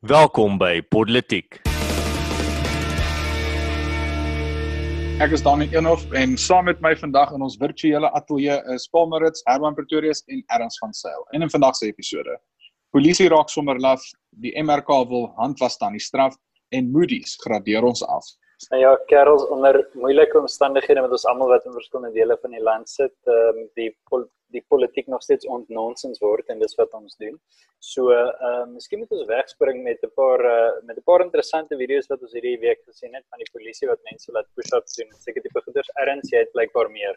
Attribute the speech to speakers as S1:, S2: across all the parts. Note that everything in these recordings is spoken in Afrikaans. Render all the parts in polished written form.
S1: Welkom by Politiek.
S2: Ek is Dani Eenhof en saam met my vandag in ons virtuele ateljee is Paul Maritz, Herman Pretorius en Ernst van Zyl. En in vandag se episode: Polisie raak sommer laf, die MRK wil handwas aan die straf en Moody's gradeer ons af.
S3: Nou ja, kerels, onder moeilike omstandighede met ons almal wat in verskillende dele van die land sit, die politiek nog steeds ontnonsens word en dis wat ons doen. So, miskien moet ons wegspring met 'n paar interessante video's wat ons hierdie week gesien het van die polisie wat mense laat push-ups doen. Seker tipe goeders. Ernst, jy het blykbaar meer.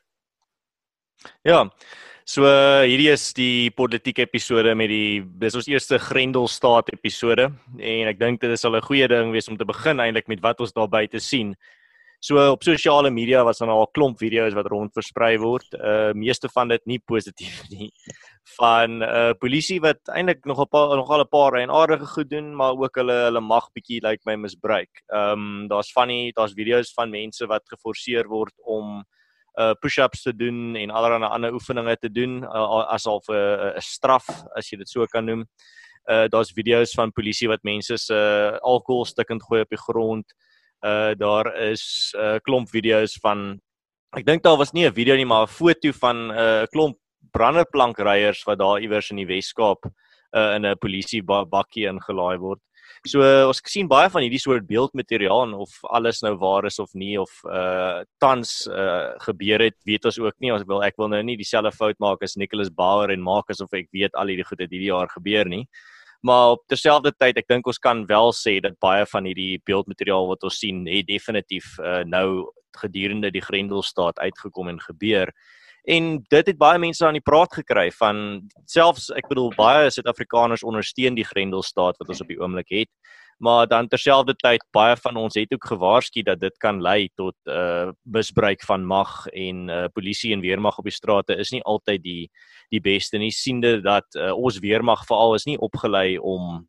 S1: Ja, so hierdie is die politiek episode dis ons eerste Grendelstaat episode en ek dink dit is al 'n goeie ding wees om te begin eintlik met wat ons daar buite sien. So op sosiale media was daar al 'n klomp video's wat rond versprei word. Meeste van dit nie positief nie. Van polisie wat eintlik nogal 'n paar eienaardige goed doen, maar ook hulle mag bietjie lyk my misbruik. Daar's video's van mense wat geforseer word om push-ups te doen en allerlei ander oefeninge te doen as al 'n straf, as jy dit so kan noem. Daar's video's van polisie wat mense se alkohol stikkend gooi op die grond. Daar is klomp video's van, ek dink daar was nie 'n video nie, maar 'n foto van 'n klomp branderplankryers wat daar iewers in die Weskaap in 'n polisiebakkie ingelaai word. So ons sien baie van hierdie soort beeldmateriaal en of alles nou waar is of nie, of tans gebeur het, weet ons ook nie. Ek wil nou nie dieselfde fout maak as Nicholas Bauer en maak asof ek weet al hierdie goed het hierdie jaar gebeur nie. Maar op terselfdertyd, ek dink ons kan wel sê dat baie van hierdie beeldmateriaal wat ons sien, het definitief nou gedurende die Grendelstaat uitgekom en gebeur. En dit het baie mense aan die praat gekry van, selfs, ek bedoel, baie Suid-Afrikaners ondersteun die Grendelstaat wat ons op die oomblik het, maar dan terselfdertyd, baie van ons het ook gewaarsku dat dit kan lei tot misbruik van mag en polisie en weermag op die strate is nie altyd die beste nie, siende dat ons weermag veral is nie opgelei om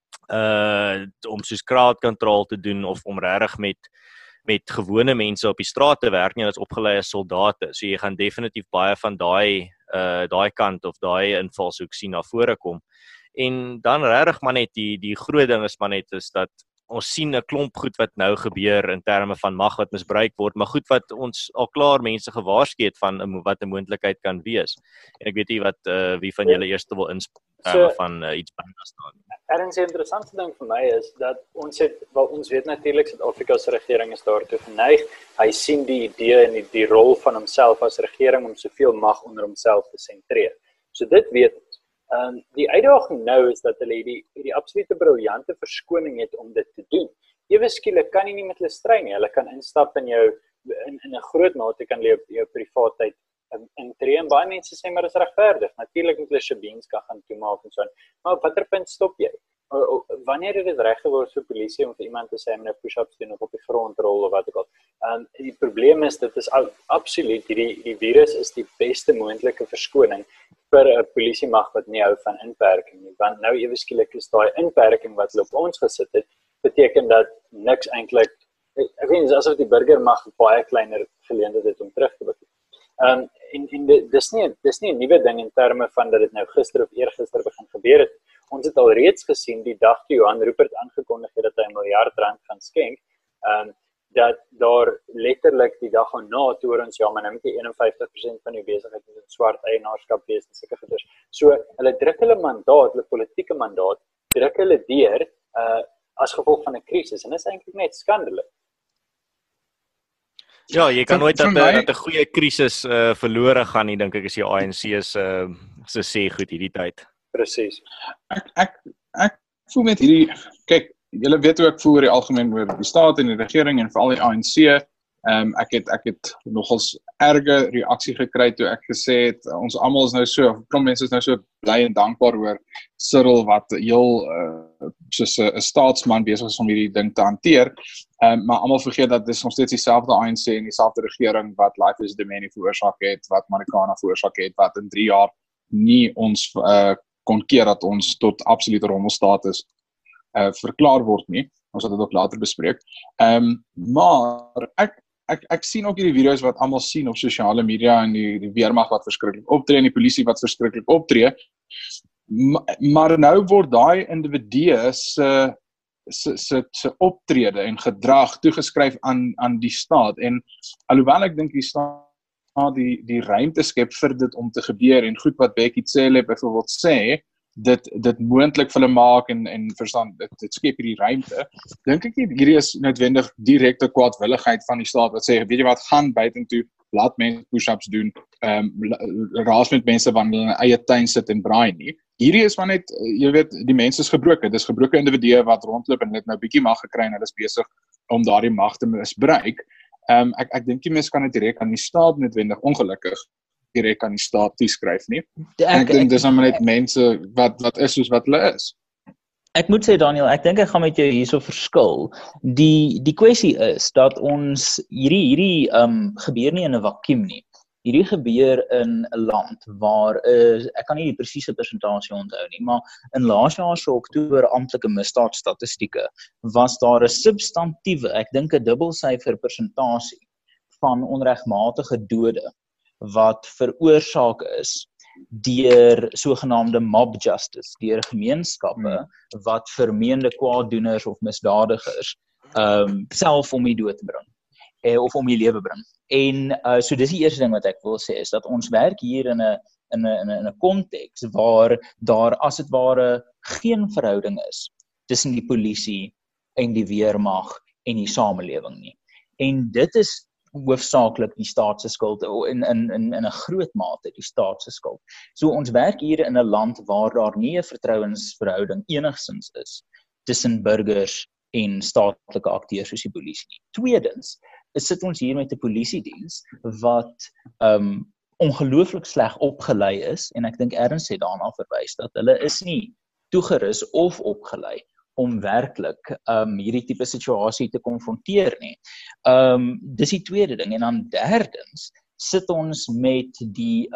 S1: soos crowd control te doen of om regtig met gewone mense op die straat te werk nie, hulle is opgelei as soldate. So jy gaan definitief baie van daai kant of daai invalshoek sien na vore kom. En dan regtig maar net die groot ding is maar net is dat ons sien 'n klomp goed wat nou gebeur in terme van mag wat misbruik word, maar goed wat ons al klaar mense gewaarsku het van wat 'n moontlikheid kan wees. En ek weet nie wat wie van julle eers wil inspel van iets byna staan.
S3: Ernst, 'n interessante ding vir my is dat ons weet natuurlik Suid-Afrika se regering is daartoe geneig. Hy sien die idee en die rol van homself as regering om soveel mag onder homself te sentreer. So dit weet ons. Die uitdaging nou is dat hulle die absolute briljante verskoning het om dit te doen. Ewe skielik kan jy nie met hulle stry nie. Hulle kan instap in jou in 'n groot mate kan hulle jou privaatheid intree en baie mense sê maar dis regverdig. Natuurlik moet hulle Shabeens gaan toemaak en so aan. Maar op watter punt stop jy? Wanneer het dit reg geword vir polisie om vir iemand te sê om 'n push-ups doen of op die grond rol of wat ook al? Die probleem is dit is absoluut die virus is die beste moontlike verskoning vir 'n polisiemag wat nie hou van inperking nie. Want nou ewe skielik is daai inperking wat hulle op ons gesit het, beteken dat niks eintlik, ek weet nie, asof die burgermag baie kleiner geleenthede het om terug te bekom. Dis nie 'n nuwe ding in terme van dat dit nou gister of eergister begin gebeur het. Ons het al reeds gesien die dag toe Johan Rupert aangekondig het dat hy R1 miljard gaan skenk, dat daar letterlik die dag na toe ons maar nou met die 51% van die besigheid in swart eienaarskap wees en sulke goeders. So hulle druk hulle mandaat, hulle politieke mandaat, druk hulle deur as gevolg van 'n krisis en dit is eintlik net skandalig.
S1: Ja, jy kan nooit dat 'n goeie krisis verlore gaan nie, dink ek is die ANC se sê goed hierdie tyd.
S3: Presies.
S2: Ek voel met hierdie, kyk, julle weet hoe ek voel oor die algemeen oor die staat en die regering en veral die ANC. Ek het nogals erge reaksie gekry toe ek gesê het, ons almal is nou so, klomp mense is nou so bly en dankbaar oor Cyril wat heel soos 'n staatsman besig is om hierdie ding te hanteer. Maar almal vergeet dat dis nog steeds dieselfde ANC en dieselfde regering wat Life is Domini veroorsaak het, wat Marikana veroorsaak het, wat in 3 jaar nie ons kon keer dat ons tot absolute rommelstatus verklaar word nie. Ons sal dit ook later bespreek. Maar ek sien ook hierdie video's wat almal sien op sosiale media en die weermag wat verskriklik optree en die polisie wat verskriklik optree. Maar nou word daai individue se se optrede en gedrag toegeskryf aan die staat, en alhoewel ek dink die staat die ruimte skep vir dit om te gebeur, en goed wat Becky Cele byvoorbeeld sê, dit moontlik vir hulle maak en verstaan, dit skep hierdie ruimte, dink ek nie, hierdie is noodwendig direkte kwaadwilligheid van die staat, wat sê, weet jy wat, gaan buitentoe, laat mense push-ups doen, raas met mense wanneer hulle in eie tuin sit en braai nie. Hierdie is maar net, jy weet, die mense is gebroke, dis gebroke individue wat rondloop en dit nou bietjie mag gekry en hulle is besig om daardie mag te misbruik. Ek dink die mense kan dit direk aan die staat noodwendig, ongelukkig direk aan die staat toeskryf nie. Ek dink dis maar net mense wat is soos wat hulle is.
S4: Ek moet sê Daniel, ek dink ek gaan met jou hierso verskil. Die kwessie is dat ons hierdie gebeur nie in 'n vakuum nie. Hierdie gebeur in 'n land waar ek kan nie die presiese persentasie onthou nie, maar in laas jaar se Oktober amptelike misdaadstatistieke was daar 'n substantiëre, ek dink 'n dubbelsyfer persentasie van onregmatige dode wat veroorsaak is deur sogenaamde mob justice, deur gemeenskappe wat vermeende kwaaddoeners of misdadigers self om die dood bring of om die lewe bring. En so dis die eerste ding wat ek wil sê is dat ons werk hier in 'n konteks waar daar as dit ware geen verhouding is tussen die polisie en die weermag en die samelewing nie. En dit is hoofsaaklik die staat se skuld in 'n groot mate die staat se skuld. So ons werk hier in 'n land waar daar nie 'n vertrouensverhouding enigsins is tussen burgers en staatlike akteurs soos die polisie nie. Tweedens, sit ons hier met 'n polisiediens wat ongelooflik sleg opgelei is en ek dink Ernst het daarna verwys dat hulle is nie toegerus of opgelei om werklik hierdie tipe situasie te konfronteer nie. Dis die tweede ding en dan derdens sit ons met die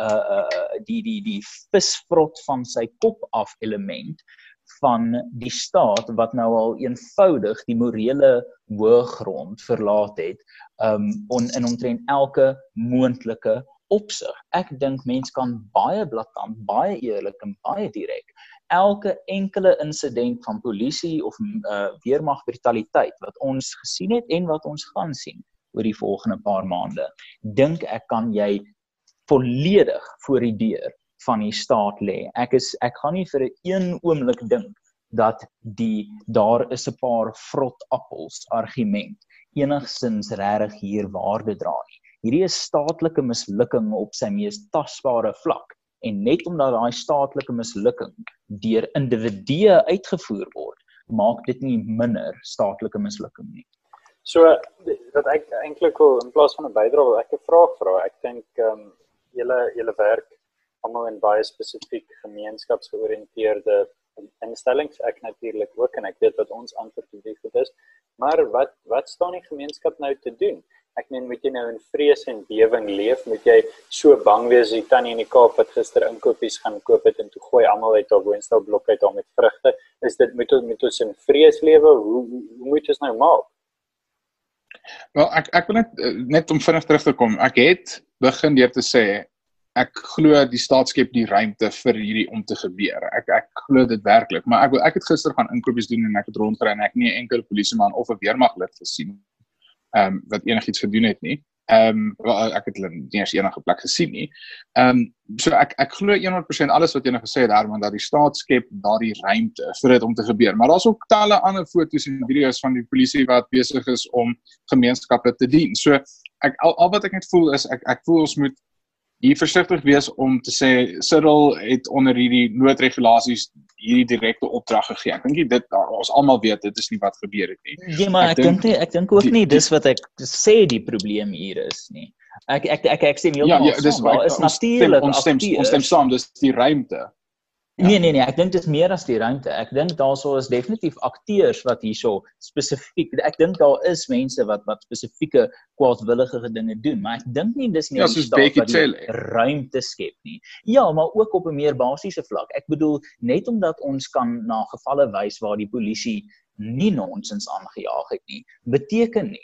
S4: visvrot van sy kop af element van die staat wat nou al eenvoudig die morele hoëgrond verlaat het in omtrent elke moontlike opsig. Ek dink mens kan baie blaatant, baie eerlik en baie direk elke enkele insident van polisie of weermag brutaliteit wat ons gesien het en wat ons gaan sien oor die volgende paar maande, dink ek kan jy volledig voor die deur van die staat lê. Ek gaan nie vir 'n een oomblik dink dat daar is 'n paar vrot appels argument enigsins regtig hier waarde dra nie. Hierdie is staatlike mislukking op sy mees tasbare vlak. En net omdat daai staatlike mislukking deur individue uitgevoer word, maak dit nie minder staatlike mislukking nie.
S3: So wat ek eintlik wil in plaas van 'n bydrae wil ek 'n vraag vra. Ek dink julle werk almal in baie spesifiek gemeenskapsgeoriënteerde instellings, ek natuurlik ook en ek weet wat ons antwoord op die goed is. Maar wat staan die gemeenskap nou te doen? Ek meen, moet jy nou in vrees en bewing leef? Moet jy so bang wees die tannie in die Kaap wat gister inkopies gaan koop het en toe gooi almal uit haar woonstelblok uit daar met vrugte? Is dit moet ons in vrees lewe? Hoe moet ons nou maak?
S2: Wel, ek wil net om vinnig terug te kom. Ek het begin deur te sê ek glo die staat skep die ruimte vir hierdie om te gebeur. Ek glo dit werklik, maar ek het gister gaan inkopies doen en ek het rondgery en ek nie 'n enkele polisieman of 'n weermaglid gesien wat enigiets gedoen het nie. Ek het hulle nie eens enige plek gesien nie. So ek glo 100% alles wat jy nou gesê het, Herman, dat die staat skep daardie ruimte vir dit om te gebeur. Maar daar's ook talle ander foto's en video's van die polisie wat besig is om gemeenskappe te dien. So al wat ek net voel is ek voel ons moet hier versigtig wees om te sê Cyril het onder hierdie noodregulasies hierdie direkte opdrag gegee. Ek dink dit ons almal weet dit is nie wat gebeur het nie.
S4: Ja, maar ek dink ook nie dis wat ek sê die probleem hier is nie. Ek sê heeltemal saam. Is natuurlik
S2: ons stem saam, dis die ruimte.
S4: Ja. Nee, ek dink dit is meer as die ruimte. Ek dink daarso is definitief akteurs wat hierso spesifiek, ek dink daar is mense wat spesifieke kwaadwillige dinge doen, maar ek dink nie dis nie die staat wat die ruimte skep nie. Ja, maar ook op 'n meer basiese vlak. Ek bedoel, net omdat ons kan na gevalle wys waar die polisie nie nonsens aangejaag het nie, beteken nie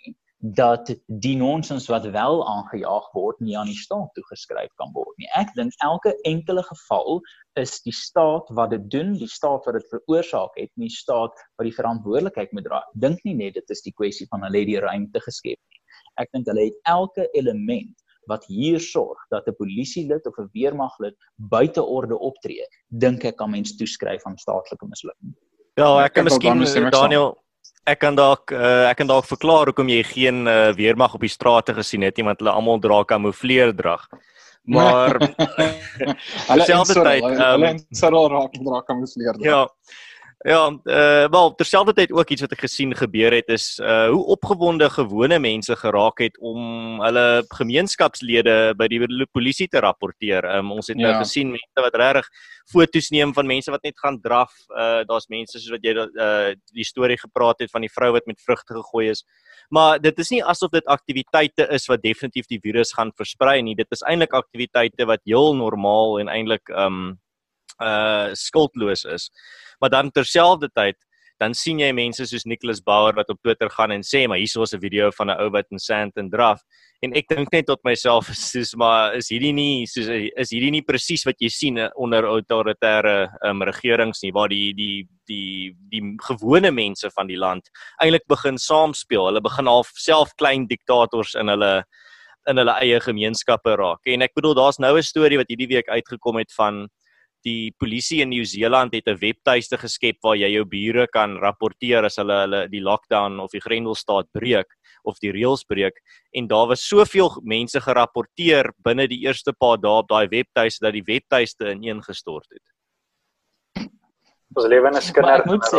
S4: dat die nonsens wat wel aangejaag word nie aan die staat toegeskryf kan word nie. Ek dink elke enkele geval is die staat wat dit doen, die staat wat dit veroorsaak het, nie die staat wat die verantwoordelikheid moet dra. Ek dink nie net dit is die kwessie van hulle het die ruimte geskep nie. Ek dink hulle het elke element wat hier sorg dat 'n polisielid of 'n weermaglid buite orde optree, dink ek kan mens toeskryf aan staatlike mislukking.
S1: Ja, ek kan miskien Daniel Ek kan dalk verklaar hoekom jy geen weermag op die strate gesien het nie, want hulle almal dra kamoufleerdrag. Maar terselfdertyd
S2: hulle sal raak dra kamoufleerdrag.
S1: Wel, terselfdertyd ook iets wat ek gesien gebeur het is hoe opgewonde gewone mense geraak het om hulle gemeenskapslede by die polisie te rapporteer. Ons het nou gesien mense wat regtig foto's neem van mense wat net gaan draf. Daar's mense soos wat jy die storie gepraat het van die vrou wat met vrugte gegooi is. Maar dit is nie asof dit aktiwiteite is wat definitief die virus gaan versprei nie. Dit is eintlik aktiwiteite wat heel normaal en eintlik skuldloos is. Maar dan terselfdertyd, dan sien jy mense soos Nicholas Bauer wat op Twitter gaan en sê, maar hier is 'n video van 'n ou wat in Sandton draf. En ek dink net tot myself, is hierdie nie presies wat jy sien onder autoritaire regerings nie, waar die gewone mense van die land eintlik begin saamspeel. Hulle begin half self klein diktators in hulle eie gemeenskappe raak. En ek bedoel, daar's nou 'n storie wat hierdie week uitgekom het van die polisie in Nieu-Seeland het 'n webtuiste geskep waar jy jou bure kan rapporteer as hulle die lockdown of die grendelstaat breek of die reëls breek, en daar was soveel mense gerapporteer binne die eerste paar dae op daai webtuiste dat die webtuiste ineengestort het.
S3: Ons lewe in 'n skinder.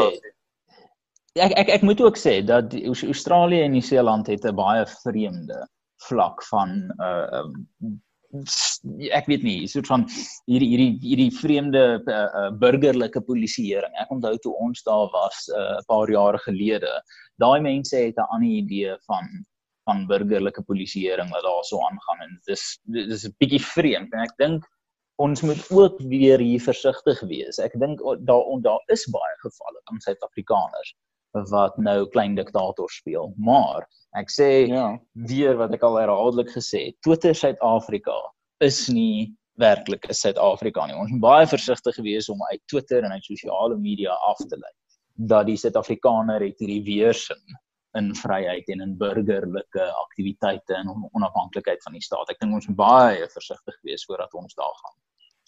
S4: Ek moet ook sê dat Australië en Nieu-Seeland het 'n baie vreemde vlak van ek weet nie, soort van hierdie vreemde burgerlike polisieering. Ek onthou toe ons daar was 'n paar jare gelede, daai mense het 'n ander idee van burgerlike polisieering wat daar so aangaan, en dis 'n bietjie vreemd, en ek dink ons moet ook weer hier versigtig wees. Ek dink daar is baie gevalle van Suid-Afrikaners wat nou klein diktators speel, maar ek sê weer wat ek al herhaaldelik gesê, Twitter Suid-Afrika is nie werklik 'n Suid-Afrika nie. Ons moet baie versigtig wees om uit Twitter en uit sosiale media af te lei dat die Suid-Afrikaner het hierdie weersin in vryheid en in burgerlike aktiwiteite en onafhanklikheid van die staat. Ek dink ons moet baie versigtig wees voordat ons daar gaan.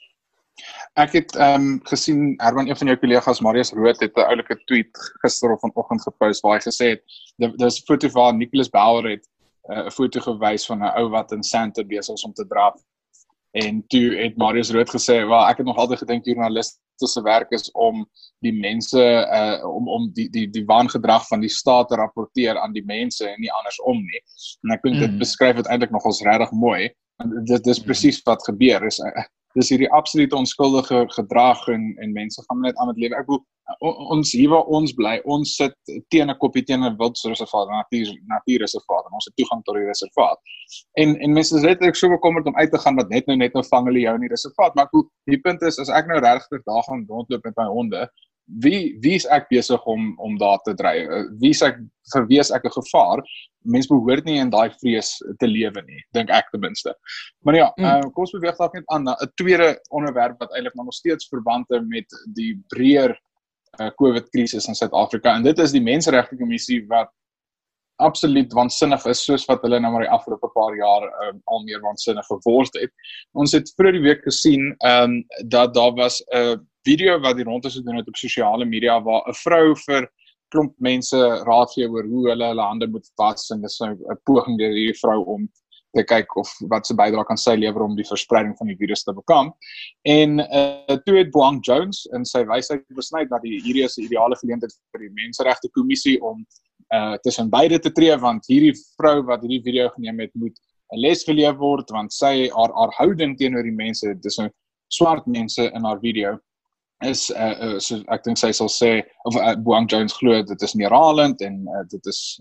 S2: Ek het gesien, Herman, een van jou kollegas, Marius Rood, het 'n oulike tweet gister of vanoggend gepost waar hy gesê het, dis 'n foto van Nicholas Bauer het 'n foto gewys van 'n ou wat in Sandton besig is om te draf. En toe het Marius Rood gesê, wel, ek het nog altyd gedink joernaliste se werk is om die mense om die waangedrag van die staat te rapporteer aan die mense en nie andersom nie. En ek dink dit beskryf dit eintlik nogals regtig mooi. Dit is presies wat gebeur is. Dis hierdie absolute onskuldige gedrag en mense gaan net aan met lewe. Ek bedoel, ons hier waar ons bly, ons sit teen 'n koppie teen 'n wildreservaat, 'n natuurreservaat, en ons het toegang tot die reservaat. En mense is letterlik so bekommerd om uit te gaan dat net nou vang hulle jou in die reservaat. Maar die punt is, as ek nou regtig daar gaan rondloop met my honde, wie is ek besig om daar te dryf? Vir wie is ek 'n gevaar? Mens behoort nie in daai vrees te lewe nie, dink ek ten minste. Maar ja, kom ons beweeg dalk net aan na 'n tweede onderwerp wat eintlik nog steeds verband het met die breër COVID-krisis in Suid-Afrika, en dit is die Menseregte Kommissie wat absoluut waansinnig is, soos wat hulle nou maar die afgelope paar jaar al meer waansinnig geword het. Ons het vroeër die week gesien dat daar was 'n video wat die rondte gedoen het op sosiale media waar 'n vrou vir klomp mense raad gee oor hoe hulle hande moet was, en dis 'n poging deur hierdie vrou om te kyk of wat se bydrae kan sy lewer om die verspreiding van die virus te bekamp. En toe het Boang Jones in sy wysheid besny dat hierdie is 'n ideale geleentheid vir die Menseregte Kommissie om tussen beide te tree, want hierdie vrou wat hierdie video geneem het, moet 'n les geleer word, want sy haar houding teenoor die mense, dis nou swart mense in haar video, is so ek dink sy sal sê, of Boang Jones glo dit is neerhalend en dit is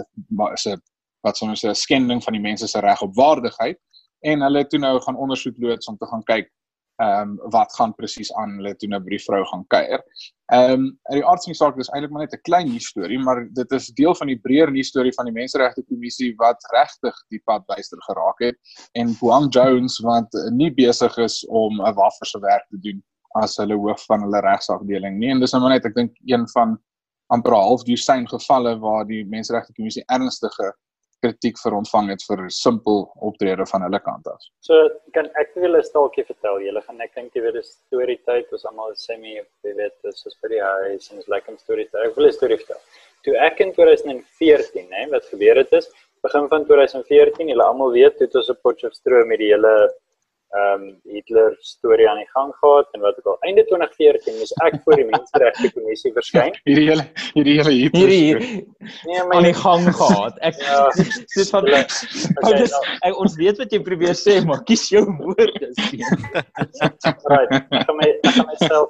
S2: 'n skending van die mense se reg op waardigheid, en hulle het toe nou gaan ondersoek loods om te gaan kyk wat gaan presies aan hulle toe nou by die vrou gaan kuier. Die aard van die saak is eintlik maar net 'n klein nuusstorie, maar dit is deel van die breër nuusstorie van die Menseregte Kommissie wat regtig die pad byster geraak het en Boang Jones wat nie besig is om 'n waffer se werk te doen as hulle hoof van hulle regsafdeling nie. En dis nou maar net, ek dink een van amper 'n half dosyn gevalle waar die Menseregte Kommissie ernstige kritiek vir ontvang het vir simpel optrede van hulle kant af.
S3: So kan ek wil 'n staaltjie vertel. Julle gaan ek dink jy weet 'n storie tyd, ons almal semi jy weet dis soos by die huis en is lekker 'n storie tyd. Ek wil 'n storie vertel. Toe ek in 2014, wat gebeur het is, begin van 2014, julle almal weet, het ons op Potchefstroom met die hele Hitler storie aan die gang gehad en wat ook al. Einde 2014 moes ek voor die Menseregte Kommissie verskyn.
S2: Hierdie hele Hitler
S3: Nee, maar
S4: aan die gang gehad. Ek soos van ons weet wat jy probeer sê, maar kies jou woorde.
S3: Right. Ek gaan myself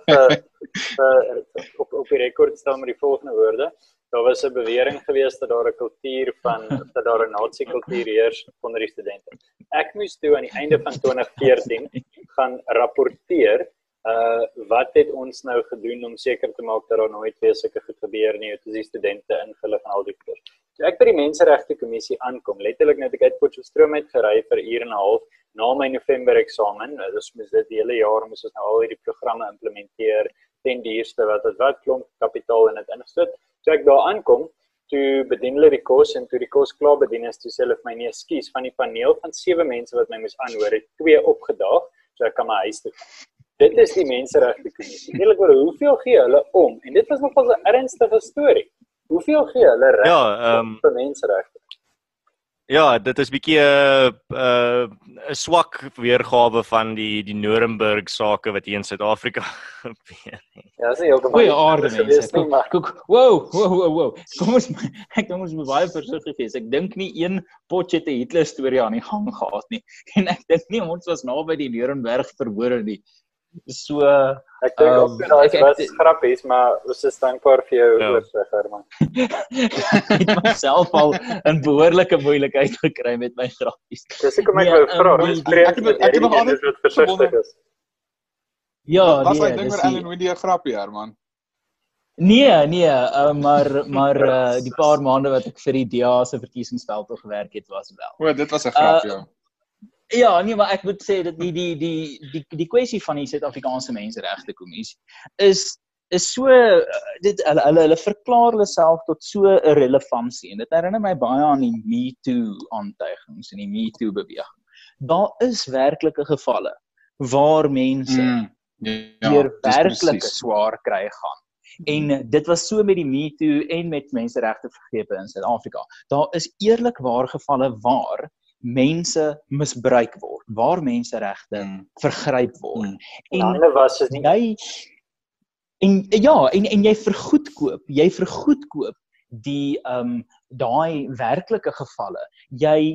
S3: op die rekord stel met die volgende woorde. Daar was 'n bewering geweest dat daar 'n kultuur dat daar 'n nazi-kultuur heers onder die studente. Ek moes toe aan die einde van 2014 gaan rapporteer wat het ons nou gedoen om seker te maak dat daar nooit weer sulke goed gebeur nie, het die studente ingelig en al die goeders. So ek by die Menseregte Kommissie aankom, letterlik net ek uit Potchefstroom gery vir 1 uur en 'n half na my November eksamen. Dus moes dit die hele jaar moes ons nou al hierdie programme implementeer, ten duurste wat klomp kapitaal in dit ingesit. So ek daar aankom, toe bedien hulle die kos en toe die kos klaar bedien is, toe sê hulle vir my nee, ekskuus, van die paneel van 7 mense wat my moes aanhoor, het 2 opgedaag, so ek kan my huis toe gaan. Dit is die Menseregte Kommissie. Eerlik oor hoeveel gee hulle om? En dit was nogal 'n ernstige storie. Hoeveel gee hulle reg vir menseregte?
S1: Ja, dit is bietjie 'n swak weergawe van die Nuremberg sake wat hier in Suid-Afrika gebeur.
S3: Ja, dis heeltemal.
S4: Goeie aarde mense. Wow. Kom ons moet baie versigtig wees. Ek dink nie een potjie het 'n Hitler storie aan die gang gehad nie. En ek dink nie ons was naby die Nuremberg verhore nie. So
S3: ek dink ook dit was grappies, maar ons is dankbaar vir jou oorsig, Herman.
S4: Ek het myself al in behoorlike moeilikheid gekry met my grappies.
S3: Dis ek kom ek wou vra, ek het nog altyd wat versigtig is.
S4: Ja,
S2: was my ding oor Ellen Wendy 'n grappie, Herman?
S4: Nee, maar die paar maande wat ek vir die DA se verkiesingsveld gewerk het was wel.
S2: O, dit was 'n grap, ja.
S4: Ja, nee, maar ek moet sê dat die kwessie van die Suid-Afrikaanse Menseregte Kommissie is so hulle verklaar hulle self tot so 'n relevantie en dit herinner my baie aan die Me Too aantuigings en die Me Too beweging. Daar is werklike gevalle waar mense deur werklike swaar kry gaan. En dit was so met die Me Too en met menseregte vergrepe in Suid-Afrika. Daar is eerlikwaar gevalle waar mense misbruik word, waar menseregte vergryp word. En jy vergoedkoop die daai werklike gevalle. Jy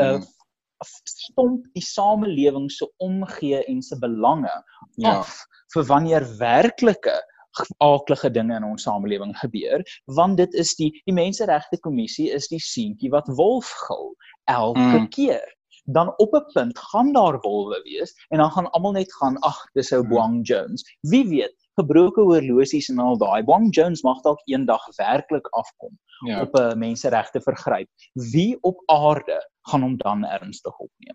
S4: stomp die samelewing se omgee en se belange af vir wanneer werklike aaklige dinge in ons samelewing gebeur, want dit is die Menseregte Kommissie is die seentjie wat wolf gil elke keer. Dan op 'n punt gaan daar wolwe wees en dan gaan almal net gaan, ag, dis ou Boang Jones. Wie weet, gebroke horlosies en al daai. Boang Jones mag dalk eendag werklik afkom op 'n menseregte vergryp. Wie op aarde gaan hom dan ernstig opneem?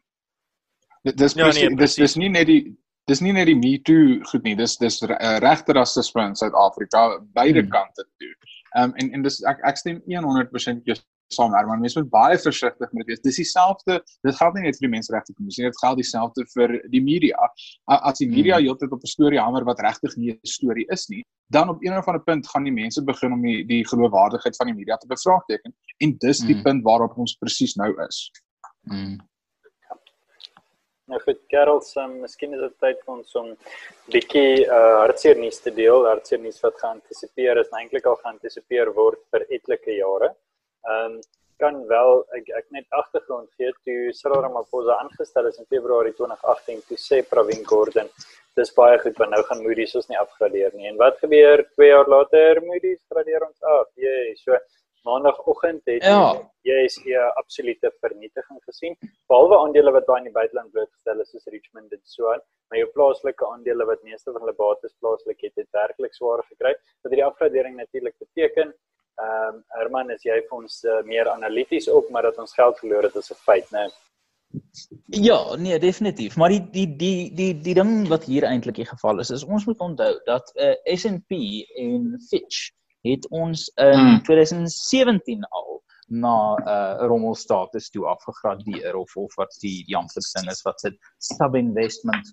S2: Dis nie net die Me Too goed nie, dis regte rasisme in Suid-Afrika beide kante toe. En dis ek stem 100% saam, maar mense moet baie versigtig met wees. Dis dieselfde, dit geld nie net vir die Menseregte Kommissie, dit geld dieselfde vir die media. As die media heeltyd op 'n storie hamer wat regtig nie 'n storie is nie, dan op een of ander punt gaan die mense begin om die geloofwaardigheid van die media te bevraagteken. En dis die punt waarop ons presies nou is.
S3: Nou goed, Gerald, miskien is dit tyd vir ons om bietjie hartseer nuus te deel. Hartseer nuus wat geantisipeer is, eintlik al geantisipeer word vir etlike jare. Kan wel ek net agtergrond gee, toe Cyril Ramaphosa aangestel is in Februarie 2018, toe sê Pravin Gordhan, dis baie goed, want nou gaan Moody's ons nie afgradeer nie. En wat gebeur 2 jaar later? Moody's gradeer ons af. So maandagoggend het jy absolute vernietiging gesien. Behalwe aandele wat baie in die buiteland blootgestel is, soos Richmond en so aan, maar jou plaaslike aandele wat meeste van hulle bates plaaslik het werklik swaar gekry. Wat die afgradering natuurlik beteken, Herman, is jy vir ons meer analities ook, maar dat ons geld verloor het is 'n feit, né?
S4: Ja, nee, definitief. Maar die ding wat hier eintlik die geval is ons moet onthou dat S&P en Fitch het ons in 2017 al na rommelstatus toe afgegradeer of wat die amptelike ding is wat sit sub-investment,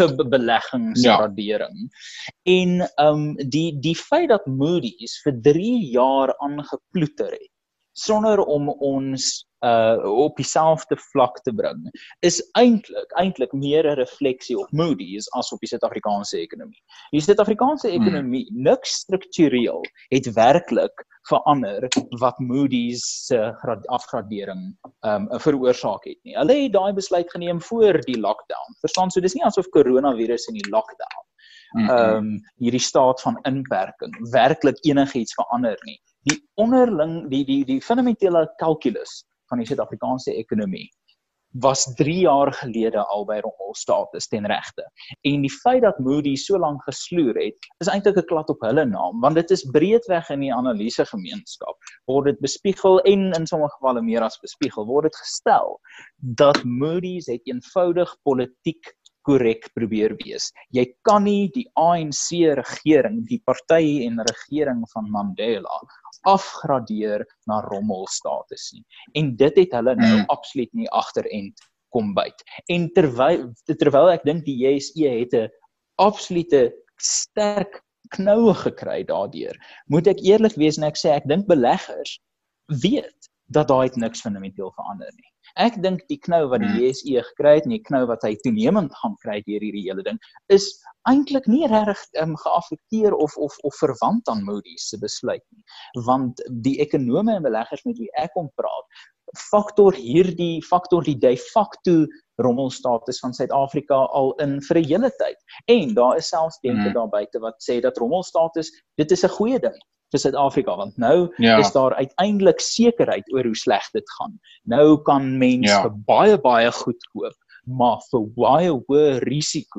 S4: subbeleggingradering. En die feit dat Moody's vir 3 jaar aangeploeter het sonder om ons op dieselfde vlak te bring, is eintlik meer 'n refleksie op Moody's as op die Suid-Afrikaanse ekonomie. Die Suid-Afrikaanse ekonomie, niks struktureel, het werklik verander wat Moody's se afgradering veroorsaak het nie. Hulle het daai besluit geneem voor die lockdown. Verstaan, so dis nie asof coronavirus en die lockdown hierdie staat van inperking werklik enigiets verander nie. Die onderling, die fundamentele kalkulus van die Suid-Afrikaanse ekonomie was 3 jaar gelede al by rommelstatus ten regte. En die feit dat Moody's so lank gesloer het, is eintlik 'n klad op hulle naam, want dit is breedweg in die analisegemeenskap, word dit bespiegel en in sommige gevalle meer as bespiegel, word dit gestel dat Moody's het eenvoudig politiek korrek probeer wees. Jy kan nie die ANC regering, die party en regering van Mandela afgradeer na rommelstatus nie. En dit het hulle nou absoluut nie agterend kom byt. En terwyl ek dink die JSE het 'n absolute sterk knoue gekry daardeur, moet ek eerlik wees en ek sê ek dink beleggers weet dat daai niks fundamenteel verander nie. Ek dink die knou wat die JSE gekry het en die knou wat hy toenemend gaan kry deur hierdie hele ding, is eintlik nie regtig geaffekteer of verwant aan Moody's se besluit nie. Want die ekonome en beleggers met wie ek kom praat, faktor die de facto rommelstatus van Suid-Afrika al in vir 'n hele tyd. En daar is selfs denke daar buite wat sê dat rommelstatus, dit is 'n goeie ding vir Suid-Afrika, want nou is daar uiteindelik sekerheid oor hoe sleg dit gaan. Nou kan mense baie goed koop, maar vir baie hoë risiko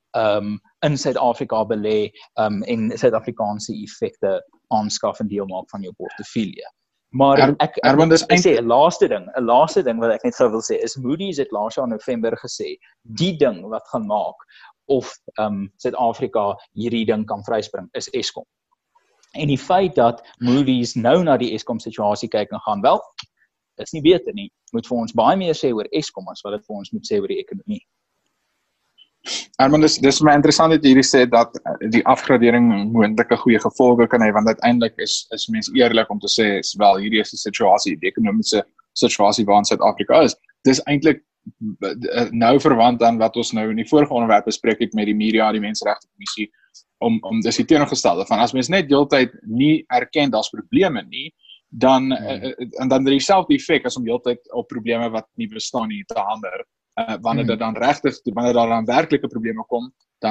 S4: in Suid-Afrika belê en Suid-Afrikaanse effekte aanskaf en deel maak van jou portefeulje. Maar ek sê 'n laaste ding wat ek net gou wil sê is Moody's het laas jaar in November gesê die ding wat gaan maak of Suid-Afrika hierdie ding kan vryspring is Eskom. En die feit dat Moody's nou na die Eskom situasie kyk en gaan, wel, is nie beter nie. Moet vir ons baie meer sê oor Eskom as wat dit vir ons moet sê oor die ekonomie.
S2: Maar dis my interessant dat jy hierdie sê dat die afgradering moontlike goeie gevolge kan hê, want uiteindelik is mens eerlik om te sê, wel, hierdie is die situasie, die ekonomiese situasie waarin Suid-Afrika is. Dis eintlik nou verwant aan wat ons nou in die vorige onderwerp bespreek het met die media, die Menseregtekommissie, om dis die teenoorgestelde van as mens net deeltyd nie erken daar's probleme nie, dan en dan dieselfde effek as om deeltyd op probleme wat nie bestaan nie te hamer. Wanneer dit dan wanneer daar dan werklike probleme kom, dan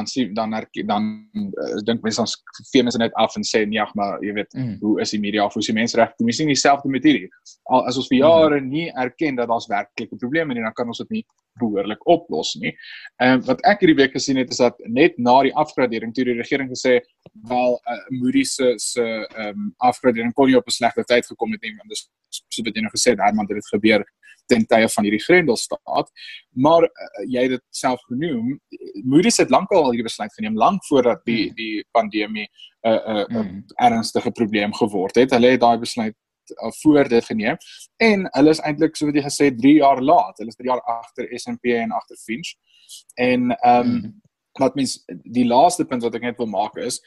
S2: dink mense dan vee mense net af en sê nee, maar jy weet, hoe is die media of hoe is die Menseregtekommissie dieselfde met hierdie. As ons vir jare nie erken dat daar's werklike probleme nie, dan kan ons dit nie behoorlik oplos nie. Wat ek hierdie week gesien het is dat net na die afgradering toe die regering gesê wel Moody's se afgradering kon nie op 'n slegte tyd gekom het nie, want dis so wat jy nou gesê het, Herman, dit gebeur ten tye van hierdie Grendelstaat, maar jy het dit self genoem, Moody's het lankal al hierdie besluit geneem, lank voordat die pandemie ernstige probleem geword het. Hulle het daai besluit voor dit geneem, en hulle is eintlik, so wat jy gesê, 3 jaar laat, hulle is 3 jaar agter S&P en agter Fitch, en wat mens, die laaste punt wat ek net wil maak is,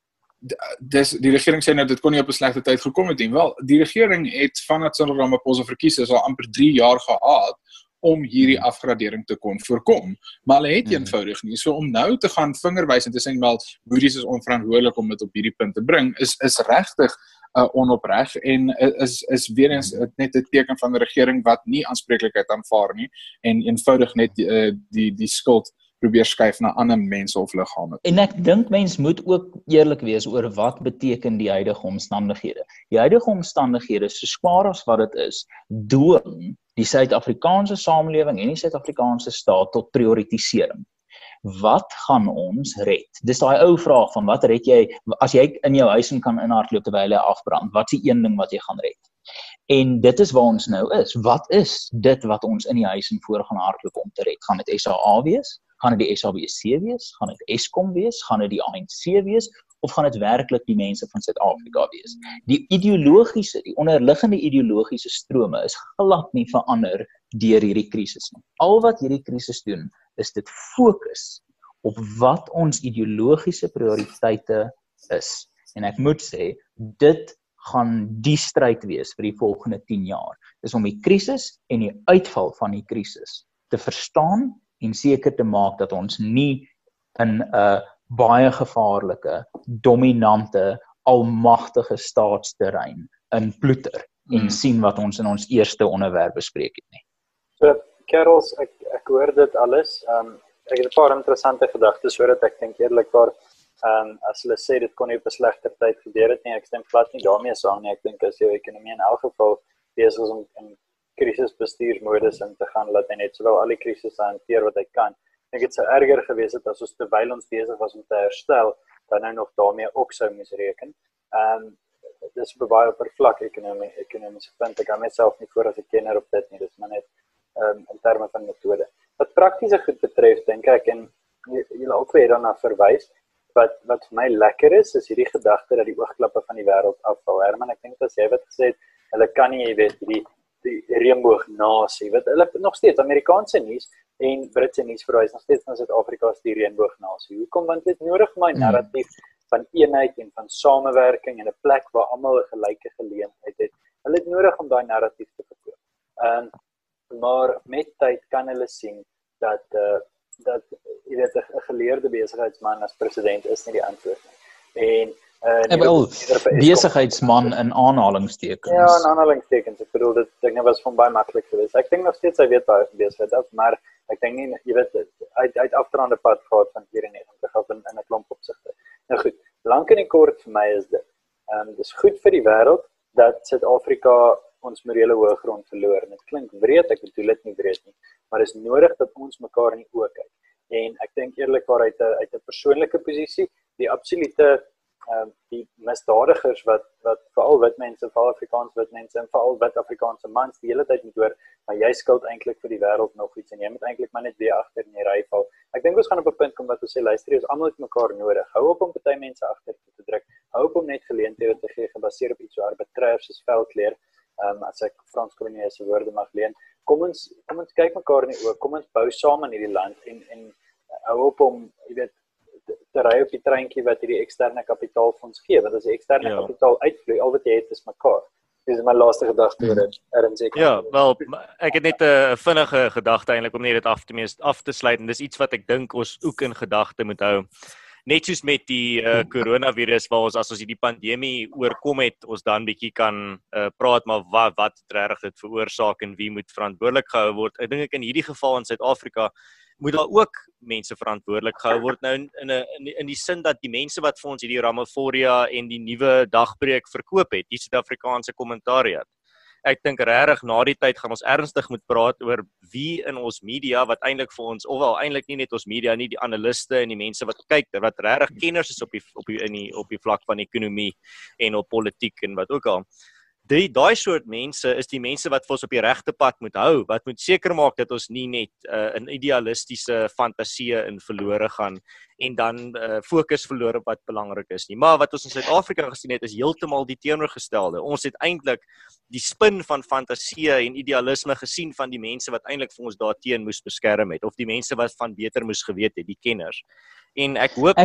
S2: die regering sê nou, dit kon nie op 'n slegte tyd gekom het nie. Wel, die regering het vandat Cyril Ramaphosa verkies is al amper 3 jaar gehad om hierdie afgradering te kon voorkom. Maar hulle het eenvoudig nie. So om nou te gaan vingerwys en te sê wel, Moody's is onverantwoordelik om dit op hierdie punt te bring, is regtig onopreg en is weer eens net 'n teken van 'n regering wat nie aanspreeklikheid aanvaar nie en eenvoudig net die skuld probeer skuif na ander mense of liggame.
S4: En ek dink mens moet ook eerlik wees oor wat beteken die huidige omstandighede. Die huidige omstandighede, so swaar as wat dit is, dwing die Suid-Afrikaanse samelewing en die Suid-Afrikaanse staat tot prioritisering. wat gaan ons red? Dis daai ou vraag van wat red jy, as jy in jou huis kan inhardloop terwyl hy afbrand, wat is die een ding wat jy gaan red? En dit is waar ons nou is. Wat is dit wat ons in die huis en voor gaan hardloop om te red? Gaan dit SAA wees? Gaan dit die SABC wees? Gaan dit Eskom wees? Gaan dit die ANC wees? Of gaan dit werklik die mense van Suid-Afrika wees? Die onderliggende ideologiese strome is glad nie verander deur hierdie krisis nie. Al wat hierdie krisis doen, is dit fokus op wat ons ideologiese prioriteite is. En ek moet sê, dit gaan die stryd wees vir die volgende 10 jaar. Dis om die krisis en die uitval van die krisis te verstaan en seker te maak dat ons nie in 'n baie gevaarlike, dominante, almagtige staatsterrein in ploeter en sien wat ons in ons eerste onderwerp bespreek het nie.
S3: So, Carols, ek hoor dit alles. Ek het 'n paar interessante gedagtes oor dit. Ek dink eerlikwaar, as hulle sê dit kon nie op 'n slegter tyd gebeur het nie, ek stem glad nie daarmee saam nie. Ek dink as jou ekonomie in elk geval besig is om in krisisbestuursmodus in te gaan, laat hy net sowel al die krisisse hanteer wat hy kan. Ek dink dit sou erger gewees het as ons terwyl ons besig was om te herstel, dan nou nog daarmee ook sou moes reken. Dis op 'n baie oppervlakkige ekonomiese punt. Ek kan myself nie voor as 'n kenner op dit nie. Dis maar net in terme van metode. Wat praktiese goed betref, dink ek, en julle albei daarna verwys, wat vir my lekker is hierdie gedagte dat die oogklappe van die wêreld afval. Herman, ek dink as jy wat gesê het, hulle kan nie, jy weet, die reënboognasie, wat hulle nog steeds Amerikaanse nuus en Britse nuus verwys nog steeds na Suid-Afrika as die reënboognasie. Hoekom? Want dit nodig my narratief van eenheid en van samewerking en 'n plek waar almal 'n gelyke geleentheid het. Hulle het nodig om daai narratief te verkoop. Maar met tyd kan hulle sien dat jy weet 'n geleerde besigheidsman as president is nie die antwoord nie. En
S4: besigheidsman in aanhalingstekens.
S3: Ja, in aanhalingstekens. Ek bedoel dit was van baie maklik geweest. Ek dink nog steeds hy weet baie van besigheid af, maar ek dink nie, jy weet, hy het afdraande pad gehad van 94 af in 'n klomp opsigte. Nou goed, lank en kort vir my is dit. Dis goed vir die wêreld dat Suid-Afrika ons morele hoëgrond verloor. En dit klink wreed, ek bedoel dit nie wreed nie, maar dit is nodig dat ons mekaar in die oë kyk. En ek dink eerlikwaar uit 'n persoonlike posisie, die absolute die misdadigers wat veral wit mense, veral Afrikaans wit mense en veral wit Afrikaanse mans die hele tyd moet hoor, maar jy skuld eintlik vir die wêreld nog iets en jy moet eintlik maar net weer agter in die ry val. Ek dink ons gaan op 'n punt kom wat ons sê, luister, ons almal het mekaar nodig. Hou op om party mense agter te druk. Hou op om net geleenthede te gee gebaseer op iets so arbitrair soos velkleur. As ek Frans Cronje se woorde mag leen. Kom ons kyk mekaar in die oë. Kom ons bou saam in hierdie land en hou op om, jy weet, te ry op die treintjie wat hierdie eksterne kapitaal vir ons gee, want as die eksterne kapitaal uitvloei, al wat jy het is mekaar. Dis my laaste gedagte oor dit.
S1: Ja, wel, ek het net 'n vinnige gedagte eintlik om net dit af te sluit en dis iets wat ek dink ons ook in gedagte moet hou. Net soos met die coronavirus waar ons as ons hierdie pandemie oorkom het, ons dan bietjie kan praat maar wat regtig dit veroorsaak en wie moet verantwoordelik gehou word. Ek dink in hierdie geval in Suid-Afrika moet daar ook mense verantwoordelik gehou word nou in die sin dat die mense wat vir ons hierdie Ramaphoria en die nuwe dagbreek verkoop het, die Suid-Afrikaanse kommentariat. Ek dink regtig na die tyd gaan ons ernstig moet praat oor wie in ons media wat eintlik vir ons, ofwel eintlik nie net ons media nie, die analiste en die mense wat kyk, wat regtig kenners is op die vlak van ekonomie en op politiek en wat ook al. Daai soort mense is die mense wat vir ons op die regte pad moet hou, wat moet seker maak dat ons nie net in idealistiese fantasieë in verlore gaan en dan fokus verloor op wat belangrik is nie. Maar wat ons in Suid-Afrika gesien het is heeltemal die teenoorgestelde. Ons het eintlik die spin van fantasieë en idealisme gesien van die mense wat eintlik vir ons daarteen moes beskerm het of die mense wat van beter moes geweet het, die kenners. En ek hoop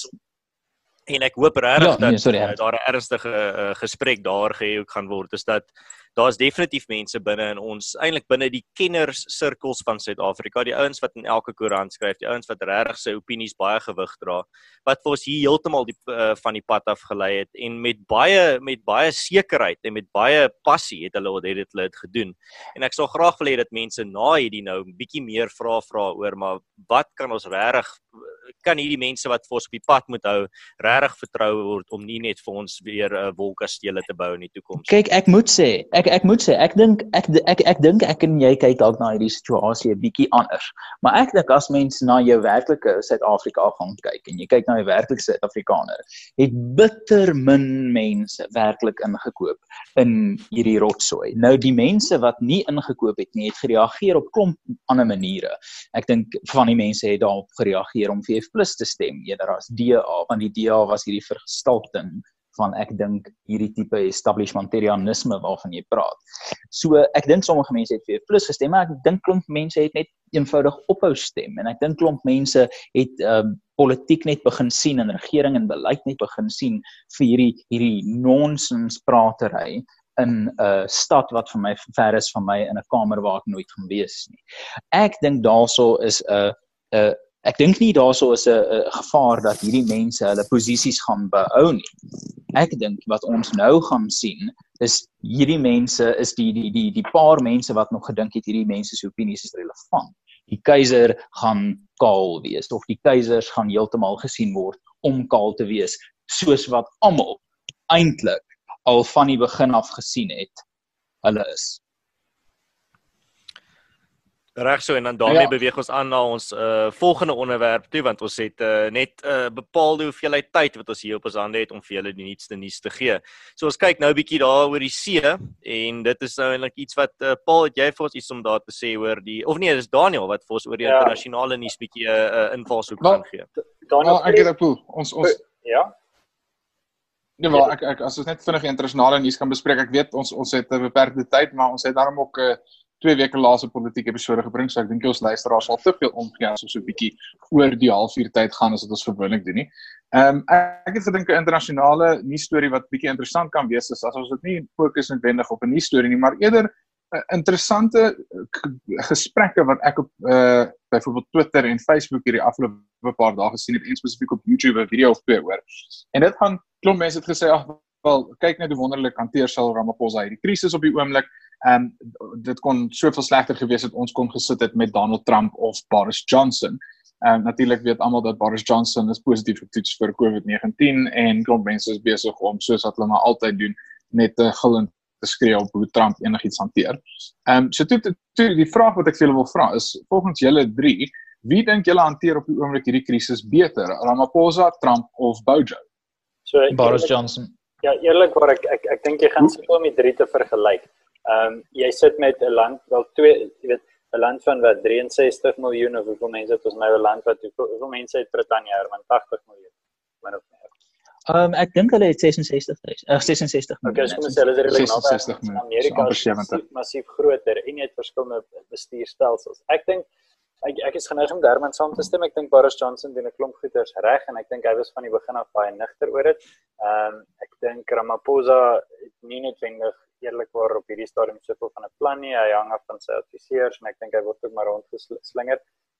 S1: regtig dat daar 'n ernstige gesprek daar gehou gaan word, is dat daar's definitief mense binne in ons, eintlik binne die kenners sirkels van Suid-Afrika, die ouens wat in elke koerant skryf, die ouens wat regtig sy opinies baie gewig dra, wat vir ons hier heeltemal van die pad af gelei het en met baie sekerheid en met baie passie het hulle dit gedoen. En ek sal graag wil hê dat mense na hierdie nou 'n bietjie meer vra oor maar wat kan ons regtig kan hierdie mense wat vir ons op die pad moet hou regtig vertrou word om nie net vir ons weer wolkastele te bou in die toekoms.
S4: Kyk, ek moet sê, ek dink ek en jy kyk dalk na hierdie situasie 'n bietjie anders. Maar ek dink as mens na jou werklike Suid-Afrika gaan kyk en jy kyk na die werklike Suid-Afrikaner, het bitter min mense werklik ingekoop in hierdie rotsooi. Nou die mense wat nie ingekoop het nie, het gereageer op klomp ander maniere. Ek dink van die mense het daarop gereageer om VF+ te stem eerder as DA, want die DA was hierdie vergestalting van ek dink hierdie tipe establishmentarianisme waarvan jy praat. So ek dink sommige mense het VF+ gestem, maar ek dink klomp mense het net eenvoudig ophou stem en ek dink klomp mense het politiek net begin sien en regering en beleid net begin sien vir hierdie nonsens pratery in 'n stad wat vir my ver is van my in 'n kamer waar ek nooit gaan wees nie. Ek dink daarso is 'n ek dink nie daarso is 'n gevaar dat hierdie mense hulle posisies gaan behou nie. Ek dink wat ons nou gaan sien is hierdie mense is die paar mense wat nog gedink het hierdie mense se opinies is relevant. Die keiser gaan kaal wees of die keisers gaan heeltemal gesien word om kaal te wees, soos wat almal eintlik al van die begin af gesien het hulle is.
S1: Reg so, en dan daarmee beweeg ons aan na ons volgende onderwerp toe, want ons het net bepaalde hoeveelheid tyd wat ons hier op ons hande het om vir julle die nuutste nuus te gee. So ons kyk nou 'n bietjie daar oor die see, en dit is nou eintlik iets wat Paul, het jy vir ons iets om daar te sê oor of nee, dis Daniel wat vir ons oor die internasionale nuus bietjie 'n invalshoek kan gee.
S2: Daniel, ek het ook cool. Ons
S3: ja.
S2: Nee, wel, as ons net vinnig internasionale nuus kan bespreek, ek weet ons het 'n beperkte tyd, maar ons het daarom ook 2 weke laas 'n politieke episode gebring, so ek dink ons luisteraars sal te veel omgee as ons so 'n bietjie oor die halfuur tyd gaan as wat ons gewoonlik doen nie. Ek het gedink 'n internasionale nuusstorie wat bietjie interessant kan wees is as ons dit nie fokus noodwendig op 'n nuusstorie nie, maar eerder interessante gesprekke wat ek op byvoorbeeld Twitter en Facebook hierdie afgelope paar dae gesien het, en spesifiek op YouTube 'n video of 2 oor. En dit gaan klomp mense het gesê, ag wel, kyk net hoe wonderlik hanteer Cyril Ramaphosa hierdie krisis op die oomblik. Dit kon soveel slegter gewees het ons kon gesit het met Donald Trump of Boris Johnson. Natuurlik weet almal dat Boris Johnson is positief getoets vir COVID-19 en klomp mense is besig om, soos wat hulle maar altyd doen, net te gillend te skree op hoe Trump enigiets hanteer. So toe die vraag wat ek vir julle wil vra is, volgens julle 3, wie dink julle hanteer op die oomblik hierdie krisis beter? Ramaphosa, Trump of Bojo?
S3: So,
S4: Boris Johnson.
S3: Ja, eerlikwaar ek dink jy gaan sukkel om die 3 te vergelyk. Jy sit met 'n land, wel 'n land van wat 63 miljoen of hoeveel mense het ons nou 'n land wat hoeveel mense het Brittanje, Herman, 80 miljoen. Maar of meer.
S4: Ek dink hulle het 66 miljoen.
S3: Okay, so kom ons sê hulle is redelik
S2: 66 miljoen.
S3: Amerika is massief groter en jy het verskillende bestuurstelsels. Ek dink ek is geneig om daarmee saam te stem. Ek dink Boris Johnson doen 'n klomp goeders reg en ek dink hy was van die begin af baie nigter oor dit. Ek dink Ramaphosa het nie noodwendig eerlikwaar op hierdie stadium soveel van 'n plan nie. Hy hang af van sy adviseurs en ek dink hy word ook maar rondgeslinger.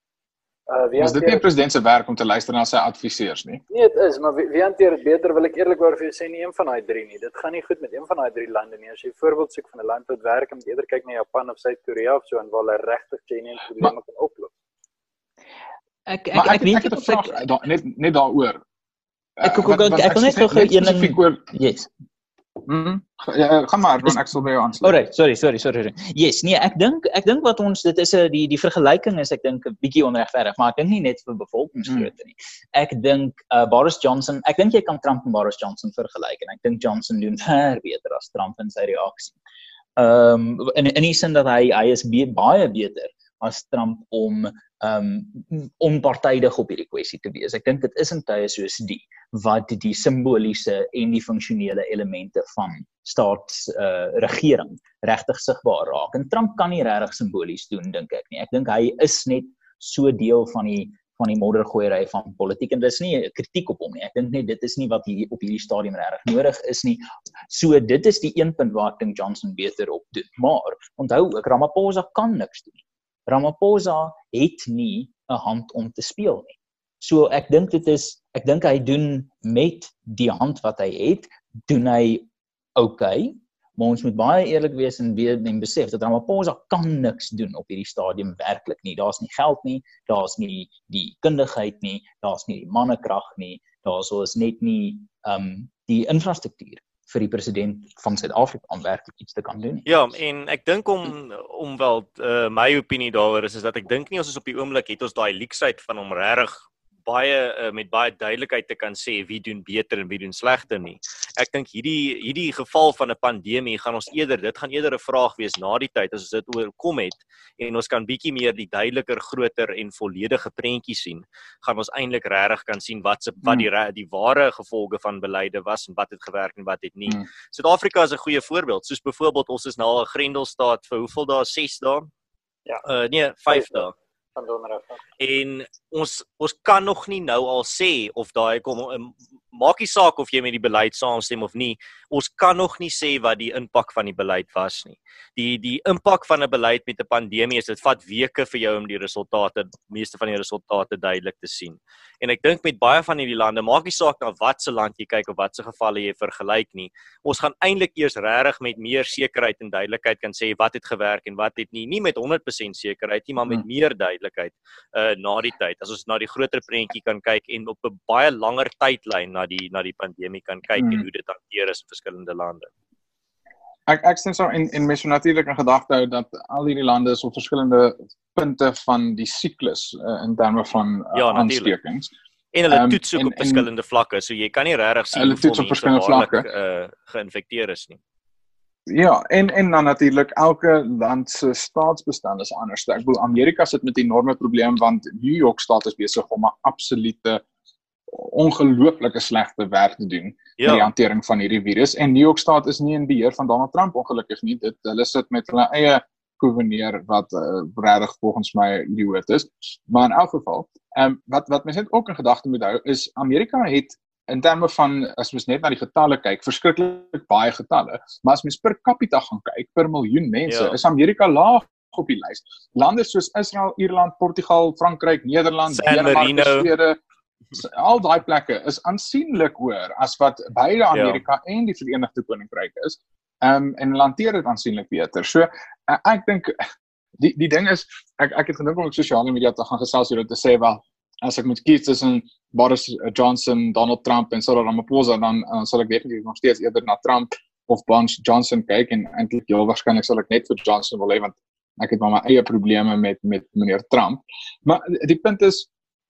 S2: Is dit nie 'n president se werk om te luister na sy adviseurs nie?
S3: Nee, dit is, maar wie hanteer dit beter, wil ek eerlikwaar vir jou sê, nie een van daai 3 nie. Dit gaan nie goed met een van daai 3 lande nie. As jy 'n voorbeeld soek van 'n land wat werk, moet jy eerder kyk na Japan of Suid-Korea of so en waar hulle regtig genuine probleme kan oplos.
S4: Ek weet
S2: het 'n vraag net daaroor.
S4: Ek wil net gou een yes.
S2: Gaan maar, dan ek sal by jou aansluit.
S4: Alright, sorry. Yes, nee, ek dink wat ons dit is die vergelyking is ek dink 'n bietjie onregverdig, maar ek dink nie net vir bevolkingsgrootte nie. Ek dink Boris Johnson, ek dink jy kan Trump en Boris Johnson vergelyk en ek dink Johnson doen ver beter as Trump in sy reaksie. In die sin dat hy is baie beter as Trump om onpartydig op hierdie kwessie te wees. Ek dink dit is in tye soos die wat die simboliese en die funksionele elemente van staatsregering regtig sigbaar raak. En Trump kan nie regtig simbolies doen, dink ek nie. Ek dink hy is net so deel van die moddergooiery van politiek en dis nie 'n kritiek op hom nie. Ek dink net dit is nie wat hier op hierdie stadium regtig nodig is nie. So dit is die een punt waar ek dink Johnson beter op doen. Maar onthou ook Ramaphosa kan niks doen. Ramaphosa het nie 'n hand om te speel nie. So ek dink hy doen met die hand wat hy het, doen hy okay, maar ons moet baie eerlik wees en besef dat Ramaphosa kan niks doen op hierdie stadium werklik nie. Daar's nie geld nie, daar's nie die kundigheid nie, daar's nie die mannekrag nie, is net nie die infrastruktuur vir die president van Suid-Afrika om werklik iets te kan doen.
S1: Ja, en ek dink om wel my opinie daaroor is dat ek dink nie ons is op die oomblik het ons daai leaksheid van hom regtig met baie duidelikheid te kan sê wie doen beter en wie doen slegter nie. Ek dink hierdie geval van 'n pandemie dit gaan eerder 'n vraag wees na die tyd as ons dit oorkom het en ons kan bietjie meer die duideliker, groter en volledige prentjie sien. Gaan ons eintlik regtig kan sien wat die ware gevolge van beleide was en wat het gewerk en wat het nie. Suid-Afrika is 'n goeie voorbeeld. Soos byvoorbeeld ons is nou al 'n Grendelstaat vir hoeveel dae? 6 dae? Ja. 5 dae. En ons kan nog nie nou al sê of daai maak nie saak of jy met die beleid saamstem of nie, ons kan nog nie sê wat die impak van die beleid was nie. Die impak van 'n beleid met 'n pandemie is dit vat weke vir jou om meeste van die resultate duidelik te sien. En ek dink met baie van hierdie lande, maak nie saak na wat se land jy kyk of wat se gevalle jy vergelyk nie. Ons gaan eintlik eers regtig met meer sekerheid en duidelikheid kan sê wat het gewerk en wat het nie met 100% sekerheid nie, maar met meer duidelikheid na die tyd. As ons na die groter prentjie kan kyk en op 'n baie langer tydlyn na die pandemie kan kyk en hoe dit hanteer is in verskillende lande.
S2: Ek stem so en mens moet natuurlik in gedagte hou dat al hierdie lande is op verskillende punte van die siklus in terme van aanstekings.
S1: En hulle toets ook op verskillende vlakke, so jy kan nie regtig sien hoeveel mense geïnfekteer is nie.
S2: Ja, en dan natuurlik elke land se staatsbestand is anders. Ek bedoel Amerika sit met 'n enorme probleem want New York staat is besig om 'n absolute ongelooflike slegte werk te doen in die hantering van hierdie virus en New York staat is nie in beheer van Donald Trump ongelukkig nie. Hulle sit met hulle eie gouverneur wat regtig volgens my idioot is. Maar in elk geval, wat mens net ook in gedagte moet hou is Amerika het in terme van as mens net na die getalle kyk, verskriklik baie getalle, maar as mens per capita gaan kyk, per miljoen mense, is Amerika laag op die lys. Lande soos Israel, Ierland, Portugal, Frankryk, Nederland, Denemarke, Swede, al daai plekke is aansienlik hoër as wat beide Amerika en die Verenigde Koninkryk is. En hanteer dit aansienlik beter. So ek dink die ding is ek het gedink om op sosiale media te gaan gesels oor dit te sê wel as ek moet kies tussen Boris Johnson, Donald Trump en Cyril Ramaphosa dan sal ek definitief nog steeds eerder na Trump of Boris Johnson kyk en eintlik heel waarskynlik sal ek net vir Johnson wil hê want ek het maar my eie probleme met meneer Trump. Maar die punt is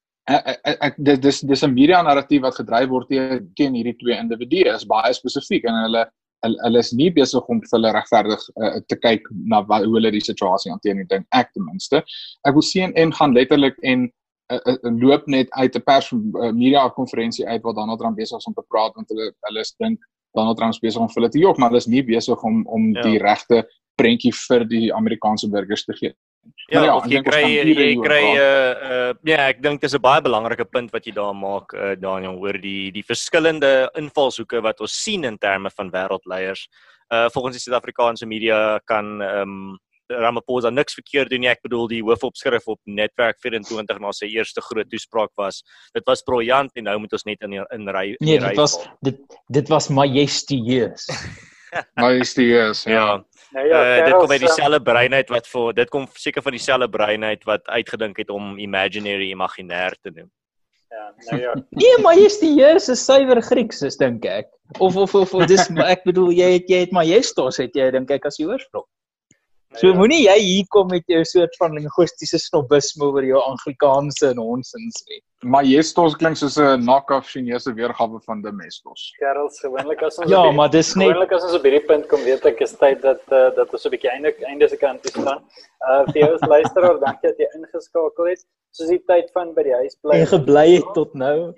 S2: dis 'n media narratief wat gedryf word teen hierdie twee individue is baie spesifiek en hulle is nie besig om vir hulle regverdig te kyk na hoe hulle die situasie hanteer nie, dink ek ten minste. Ek wil sien en gaan letterlik en loop net uit 'n pers media konferensie uit waar Donald Trump besig is om te praat want hulle dink Donald Trump is besig om vir hulle te jok, maar hulle is nie besig om die regte prentjie vir die Amerikaanse burgers te gee.
S1: Ja, of jy kry ek dink dis 'n baie belangrike punt wat jy daar maak, Daniel, oor die verskillende invalshoeke wat ons sien in terme van wêreldleiers. Volgens die Suid-Afrikaanse media kan Ramaphosa niks verkeerd doen nie. Ek bedoel die hoofopskrif op Netwerk 24 na sy eerste groot toespraak was. Dit was briljant en nou moet ons net in ry.
S4: Nee, dit was majestueus.
S2: Majestueus, ja.
S1: Dit kom uit dieselfde breinheid dit kom seker van dieselfde breinheid wat uitgedink het om imaginêr te doen.
S3: Ja.
S4: Nee, majestueus is suiwer Grieks, dink ek. Of dis ek bedoel jy het majestos het jy dink ek as die oorsprong. So moenie jy hier kom met jou soort van linguistiese snobisme oor jou Anglikaanse nonsens nie.
S2: Majestos klink soos 'n knock-off Chinese weergawe van Domestos.
S3: Kerels, gewoonlik as ons
S4: gewoonlik
S3: as ons op hierdie punt kom, weet ek is tyd dat ons 'n bietjie einde se kant toe staan. Vir jou as luisteraar, dankie dat jy ingeskakel het. Soos die tyd van by die huis bly.
S4: En gebly het tot nou.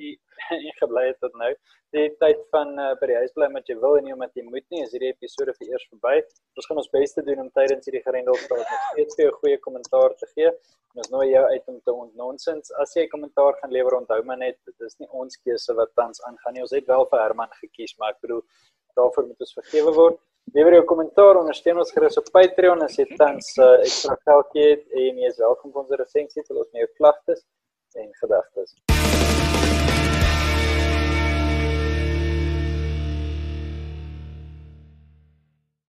S3: Die tyd van by die huis bly wat jy wil en nie omdat jy moet nie, is hierdie episode vir eers verby. Ons gaan ons bes te doen om tydens hierdie Grendelstaat nog steeds vir jou goeie kommentaar te gee. En ons nooi jou uit om te ontnonsens. As jy kommentaar gaan lewer, onthou maar net, dit is nie ons keuse wat tans aangaan nie. Ons het wel vir Herman gekies, maar ek bedoel, daarvoor moet ons vergewe word. Lewer jou kommentaar, ondersteun ons gerus op Patreon as jy tans ekstra geldjie het en jy is welkom vir ons resensie, vir ons met jou klagtes en gedagtes.